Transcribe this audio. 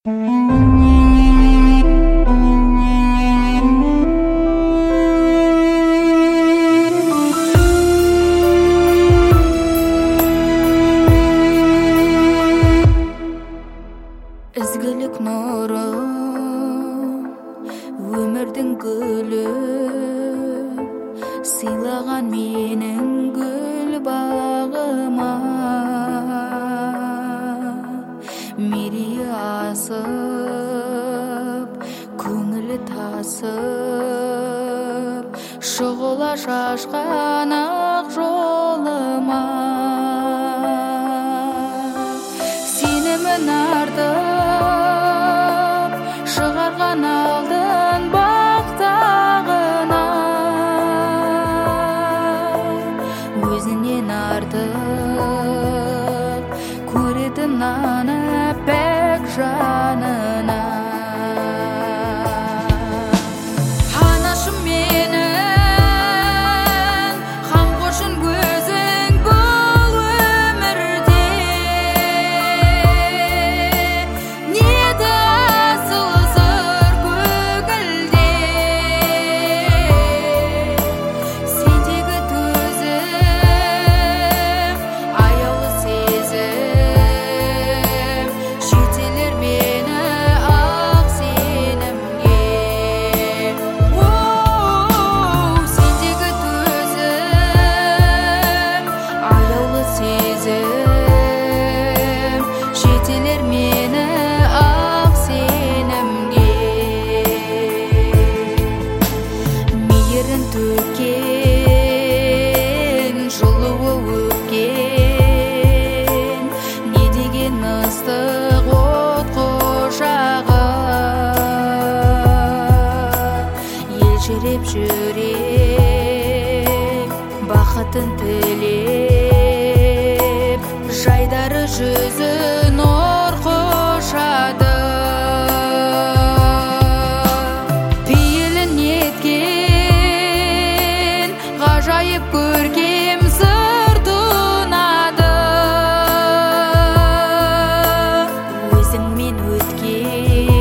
Izgilik nuru, өмірдің гүлі, сыйлаған менің гүл бағыма. Мерейі асып, көңілі тасып, шұғыла шашқан ақ жолыма. Сенімін артып, шығарған алдын бақтағына. Өзінен артық көретін аны пәк жанына. Анашым менің, қамқоршым көзің бұл өмірде. Ниеті асыл сыр көгілде. Сендегі төзім, аяулы сезім, жетелер мені ақ сенімге. Сендегі төзім, аяулы сезім, жетелер мені ақ сенімге. Мейірін төккен, жылуы өпкен, не деген ыстық от құшағы. Елжіреп жүрек, бақытын тілеп, жайдары жүзі нұр құшады. Пейілін еткен, ғажайып көркем сыр тұнады. Өзіңмен өткен